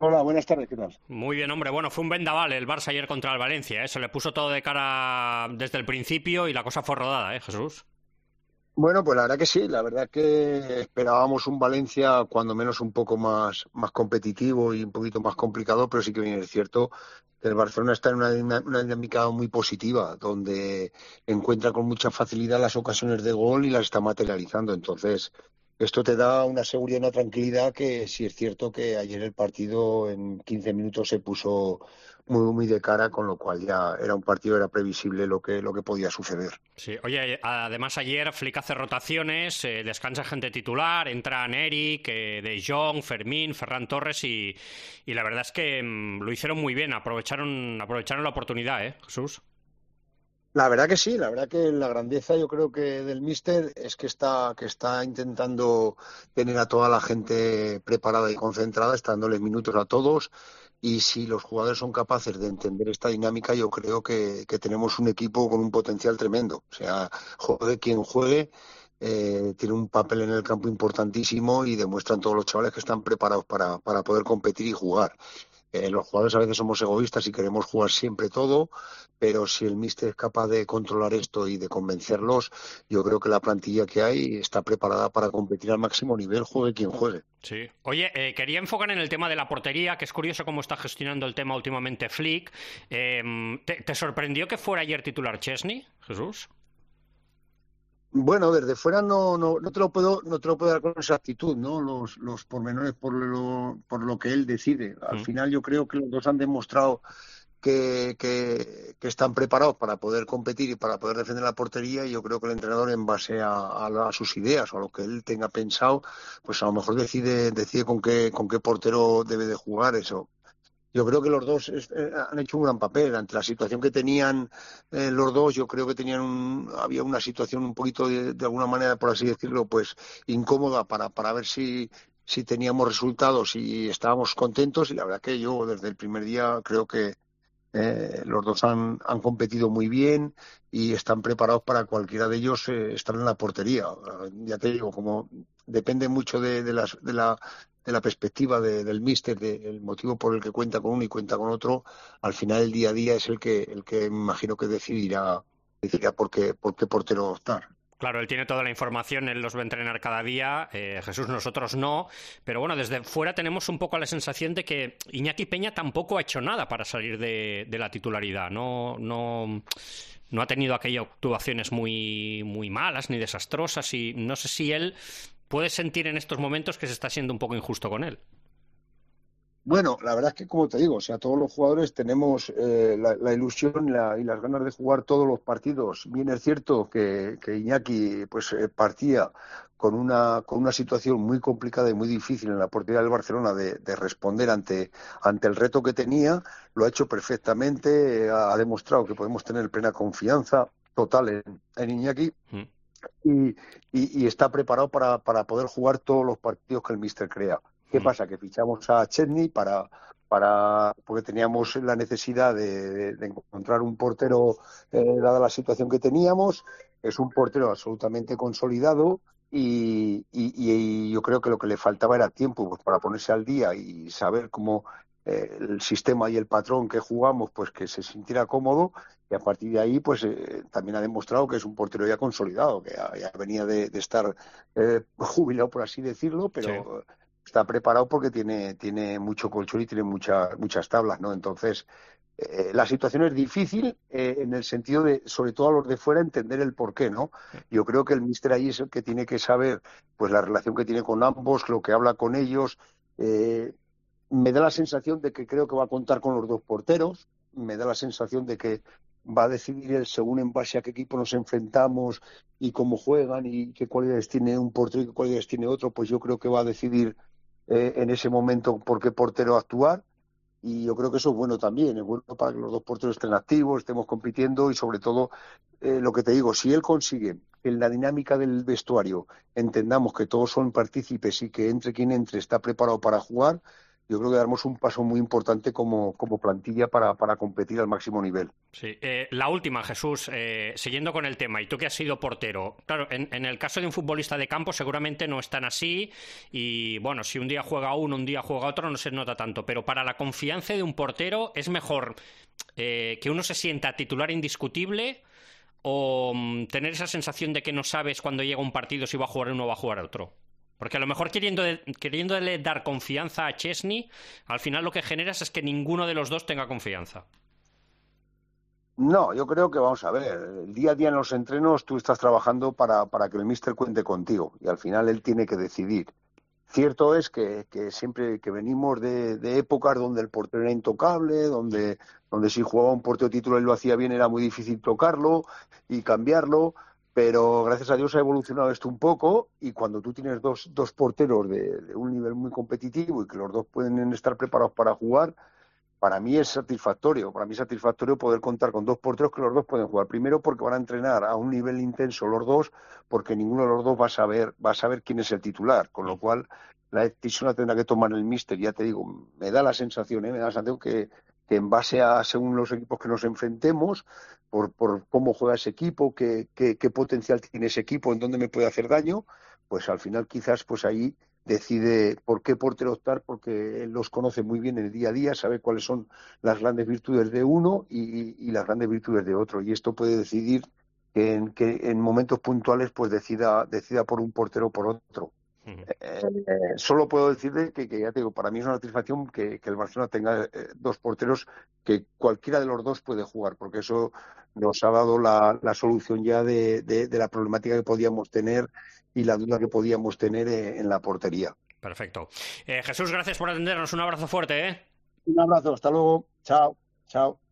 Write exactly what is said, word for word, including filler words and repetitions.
Hola, buenas tardes, ¿qué tal? Muy bien, hombre. Bueno, fue un vendaval el Barça ayer contra el Valencia, ¿eh? Se le puso todo de cara desde el principio y la cosa fue rodada, ¿eh, Jesús? Bueno, pues la verdad que sí, la verdad que esperábamos un Valencia cuando menos un poco más, más competitivo y un poquito más complicado, pero sí que bien es cierto que el Barcelona está en una, dina- una dinámica muy positiva, donde encuentra con mucha facilidad las ocasiones de gol y las está materializando. Entonces, esto te da una seguridad y una tranquilidad que sí es cierto que ayer el partido en quince minutos se puso muy, muy de cara, con lo cual ya era un partido, era previsible lo que, lo que podía suceder. Sí. Oye, además ayer Flick hace rotaciones, eh, descansa gente titular, entran Eric, eh, De Jong, Fermín, Ferran Torres y, y la verdad es que mm, lo hicieron muy bien, aprovecharon, aprovecharon la oportunidad, ¿eh, Jesús? La verdad que sí, la verdad que la grandeza yo creo que del míster es que está, que está intentando tener a toda la gente preparada y concentrada, está dándoles minutos a todos, y si los jugadores son capaces de entender esta dinámica, yo creo que, que tenemos un equipo con un potencial tremendo. O sea, juegue quien juegue, eh, tiene un papel en el campo importantísimo y demuestran todos los chavales que están preparados para, para poder competir y jugar. Eh, los jugadores a veces somos egoístas y queremos jugar siempre todo, pero si el míster es capaz de controlar esto y de convencerlos, yo creo que la plantilla que hay está preparada para competir al máximo nivel, juegue quien juegue. Sí. Oye, eh, quería enfocar en el tema de la portería, que es curioso cómo está gestionando el tema últimamente Flick. Eh, ¿te, ¿Te sorprendió que fuera ayer titular Chesney, Jesús? Bueno, desde fuera no, no, no te lo puedo, no te lo puedo dar con exactitud, ¿no? Los, los pormenores por lo, por lo que él decide. Al Mm. final yo creo que los dos han demostrado que, que, que están preparados para poder competir y para poder defender la portería, y yo creo que el entrenador, en base a, a, a sus ideas o a lo que él tenga pensado, pues a lo mejor decide, decide con qué, con qué portero debe de jugar eso. Yo creo que los dos es, eh, han hecho un gran papel ante la situación que tenían, eh, los dos. Yo creo que tenían un, había una situación un poquito de, de alguna manera, por así decirlo, pues incómoda para, para ver si, si teníamos resultados y estábamos contentos. Y la verdad que yo desde el primer día creo que eh, los dos han, han competido muy bien y están preparados para cualquiera de ellos eh, estar en la portería. Eh, Ya te digo, como depende mucho de, de, las, de, la, de la perspectiva de, del míster, del motivo por el que cuenta con uno y cuenta con otro, al final el día a día es el que, el que me imagino que decidirá, decidirá por qué, por qué portero optar. Claro, él tiene toda la información, él los va a entrenar cada día, eh, Jesús, nosotros no, pero bueno, desde fuera tenemos un poco la sensación de que Iñaki Peña tampoco ha hecho nada para salir de, de la titularidad, no, no, no ha tenido aquellas actuaciones muy, muy malas ni desastrosas y no sé si él puede sentir en estos momentos que se está siendo un poco injusto con él. Bueno, la verdad es que, como te digo, o sea, todos los jugadores tenemos eh, la, la ilusión y, la- y las ganas de jugar todos los partidos. Bien es cierto que, que Iñaki pues eh, partía con una, con una situación muy complicada y muy difícil en la portería del Barcelona de, de responder ante, ante el reto que tenía. Lo ha hecho perfectamente, eh, ha, ha demostrado que podemos tener plena confianza total en, en Iñaki, Mm. y, y- y está preparado para, para poder jugar todos los partidos que el míster crea. ¿Qué Mm. pasa? Que fichamos a Chesney para, para, porque teníamos la necesidad de, de- de encontrar un portero, eh, dada la situación que teníamos. Es un portero absolutamente consolidado, y, y- y yo creo que lo que le faltaba era tiempo, pues, para ponerse al día y saber cómo eh, el sistema y el patrón que jugamos, pues que se sintiera cómodo. Y a partir de ahí, pues eh, también ha demostrado que es un portero ya consolidado, que ya, ya venía de, de estar eh, jubilado, por así decirlo, Sí. pero está preparado porque tiene, tiene mucho colchón y tiene mucha, muchas tablas, ¿no? Entonces, eh, la situación es difícil, eh, en el sentido de, sobre todo a los de fuera, entender el porqué, ¿no? Yo creo que el míster ahí es el que tiene que saber, pues, la relación que tiene con ambos, lo que habla con ellos. Eh, Me da la sensación de que creo que va a contar con los dos porteros. Me da la sensación de que va a decidir él según en base a qué equipo nos enfrentamos y cómo juegan y qué cualidades tiene un portero y qué cualidades tiene otro. Pues yo creo que va a decidir eh, en ese momento por qué portero actuar. Y yo creo que eso es bueno también, es bueno para que los dos porteros estén activos, estemos compitiendo, y sobre todo, eh, lo que te digo, si él consigue que en la dinámica del vestuario entendamos que todos son partícipes y que entre quien entre está preparado para jugar, yo creo que damos un paso muy importante como, como plantilla para, para competir al máximo nivel. Sí. Eh, la última, Jesús, eh, siguiendo con el tema, y tú que has sido portero, claro, en, en el caso de un futbolista de campo seguramente no es tan así y, bueno, si un día juega uno, un día juega otro, no se nota tanto, pero para la confianza de un portero es mejor eh, que uno se sienta titular indiscutible o mm, tener esa sensación de que no sabes cuando llega un partido si va a jugar uno o va a jugar otro. Porque a lo mejor queriendo de, queriéndole dar confianza a Chesney, al final lo que generas es que ninguno de los dos tenga confianza. No, yo creo que vamos a ver, el día a día en los entrenos tú estás trabajando para, para que el míster cuente contigo y al final él tiene que decidir. Cierto es que, que siempre que venimos de, de épocas donde el portero era intocable, donde, donde si jugaba un portero titular y lo hacía bien era muy difícil tocarlo y cambiarlo, pero gracias a Dios ha evolucionado esto un poco y cuando tú tienes dos, dos porteros de, de un nivel muy competitivo y que los dos pueden estar preparados para jugar, para mí es satisfactorio, para mí es satisfactorio poder contar con dos porteros que los dos pueden jugar. Primero porque van a entrenar a un nivel intenso los dos, porque ninguno de los dos va a saber, va a saber quién es el titular, con lo cual la decisión la tendrá que tomar el míster. Ya te digo, me da la sensación, ¿eh? me da la sensación que, que en base a según los equipos que nos enfrentemos, por, por cómo juega ese equipo, qué, qué, qué potencial tiene ese equipo, en dónde me puede hacer daño, pues al final quizás pues ahí decide por qué portero optar, porque él los conoce muy bien en el día a día, sabe cuáles son las grandes virtudes de uno y, y las grandes virtudes de otro. Y esto puede decidir que en, que en momentos puntuales pues decida, decida por un portero o por otro. Uh-huh. Eh, eh, solo puedo decirle que, que, ya te digo, para mí es una satisfacción que, que el Barcelona tenga eh, dos porteros que cualquiera de los dos puede jugar, porque eso nos ha dado la, la solución ya de, de, de la problemática que podíamos tener y la duda que podíamos tener en, en la portería. Perfecto. Eh, Jesús, gracias por atendernos. Un abrazo fuerte, ¿eh? Un abrazo, hasta luego. Chao, chao.